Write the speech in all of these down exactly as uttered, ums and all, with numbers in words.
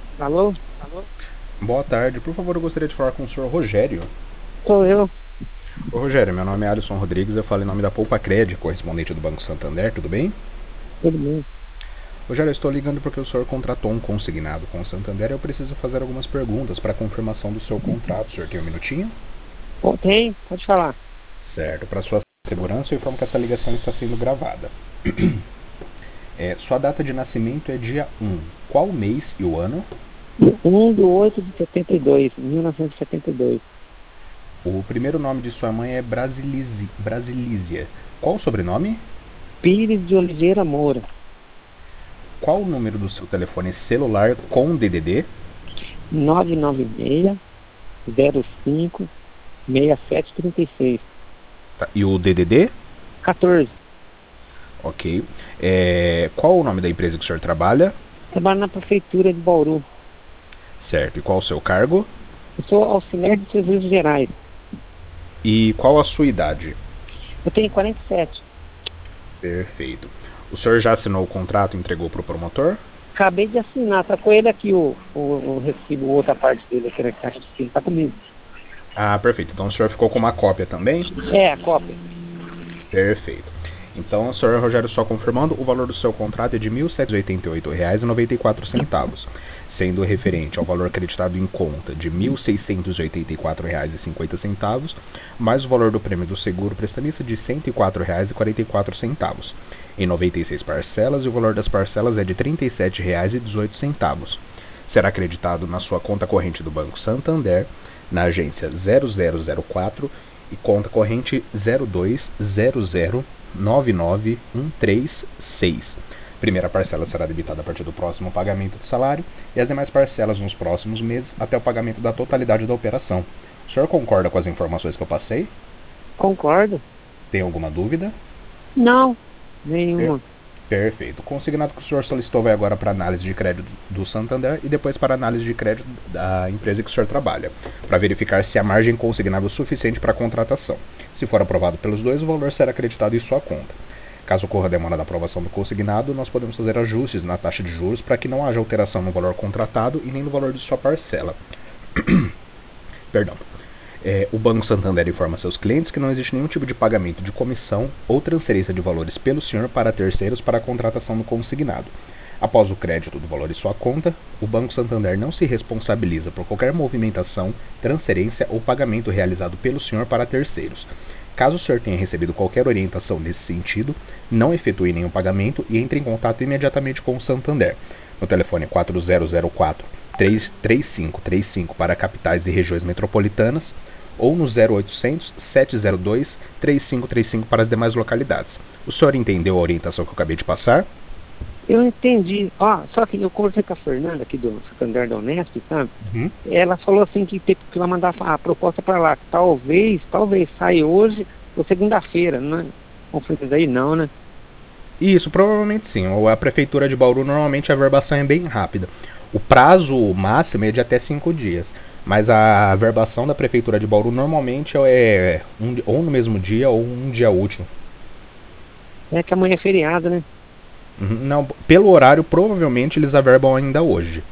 Alô? Boa tarde, por favor, eu gostaria de falar com o senhor Rogério. Sou eu. Ô Rogério, meu nome é Alisson Rodrigues, eu falo em nome da Poupa Cred, correspondente do Banco Santander, tudo bem? Tudo bem? Rogério, eu estou ligando porque o senhor contratou um consignado com o Santander e eu preciso fazer algumas perguntas para confirmação do seu contrato. O senhor tem um minutinho? Pô, tem? Pode falar. Certo, para sua segurança eu informo que essa ligação está sendo gravada. É, sua data de nascimento é dia um. Qual mês e o ano? Um de oito de setenta e dois, mil novecentos e setenta e dois. O primeiro nome de sua mãe é Brasilisi- Brasilísia. Qual o sobrenome? Pires de Oliveira Moura. Qual o número do seu telefone celular com D D D? nove nove seis, zero cinco, seis sete três seis. Tá, e o D D D? quatorze. Ok. É, qual o nome da empresa que o senhor trabalha? Trabalho na prefeitura de Bauru. Certo. E qual o seu cargo? Eu sou auxiliar de serviços gerais. E qual a sua idade? Eu tenho quarenta e sete. Perfeito. O senhor já assinou o contrato e entregou para o promotor? Acabei de assinar. Tá com ele aqui o, o, o recibo, outra parte dele aqui na caixa de cima. Tá comigo. Ah, perfeito. Então o senhor ficou com uma cópia também? É, a cópia. Perfeito. Então, senhor Rogério, só confirmando, o valor do seu contrato é de mil setecentos e oitenta e oito reais e noventa e quatro centavos, sendo referente ao valor acreditado em conta de mil seiscentos e oitenta e quatro reais e cinquenta centavos, mais o valor do prêmio do seguro prestamista de cento e quatro reais e quarenta e quatro centavos, em noventa e seis parcelas, e o valor das parcelas é de trinta e sete reais e dezoito centavos. Será acreditado na sua conta corrente do Banco Santander, na agência zero zero zero quatro e conta corrente zero dois zero zero nove nove um três seis. Primeira parcela será debitada a partir do próximo pagamento do salário e as demais parcelas nos próximos meses até o pagamento da totalidade da operação. O senhor concorda com as informações que eu passei? Concordo? Tem alguma dúvida? Não, Per- nenhuma. Perfeito. O consignado que o senhor solicitou vai agora para análise de crédito do Santander e depois para análise de crédito da empresa que o senhor trabalha, para verificar se há margem consignável suficiente para a contratação. Se for aprovado pelos dois, o valor será acreditado em sua conta. Caso ocorra demora da aprovação do consignado, nós podemos fazer ajustes na taxa de juros para que não haja alteração no valor contratado e nem no valor de sua parcela. Perdão. É, o Banco Santander informa seus clientes que não existe nenhum tipo de pagamento de comissão ou transferência de valores pelo senhor para terceiros para a contratação do consignado. Após o crédito do valor em sua conta, o Banco Santander não se responsabiliza por qualquer movimentação, transferência ou pagamento realizado pelo senhor para terceiros. Caso o senhor tenha recebido qualquer orientação nesse sentido, não efetue nenhum pagamento e entre em contato imediatamente com o Santander no telefone quatro zero zero quatro, três cinco três cinco para capitais e regiões metropolitanas ou no zero oitocentos, sete zero dois, três cinco três cinco para as demais localidades. O senhor entendeu a orientação que eu acabei de passar? Eu entendi. Ó, só que eu conversei com a Fernanda aqui do Santander da Unesp, sabe? Uhum. Ela falou assim que tem que ela mandar a proposta para lá. Talvez, talvez saia hoje ou segunda-feira, não é? Conflitos aí não, né? Isso, provavelmente sim. A prefeitura de Bauru normalmente a verbação é bem rápida. O prazo máximo é de até cinco dias. Mas a verbação da prefeitura de Bauru normalmente é um, ou no mesmo dia ou um dia útil. É que amanhã é feriado, né? Uhum. Não, pelo horário, provavelmente eles averbam ainda hoje.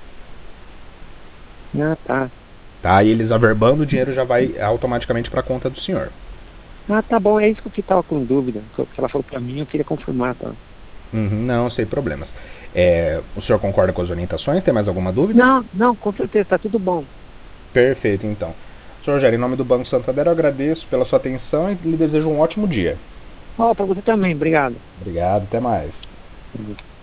Ah, tá. Tá? E eles averbando, o dinheiro já vai automaticamente para a conta do senhor. Ah, tá bom, é isso que eu tava com dúvida. O que ela falou para mim, eu queria confirmar, tá? Uhum, não, sem problemas. É, o senhor concorda com as orientações? Tem mais alguma dúvida? Não, não, com certeza, tá tudo bom. Perfeito, então. senhor Rogério, em nome do Banco Santander, eu agradeço pela sua atenção e lhe desejo um ótimo dia. Ó, para você também, obrigado. Obrigado, até mais.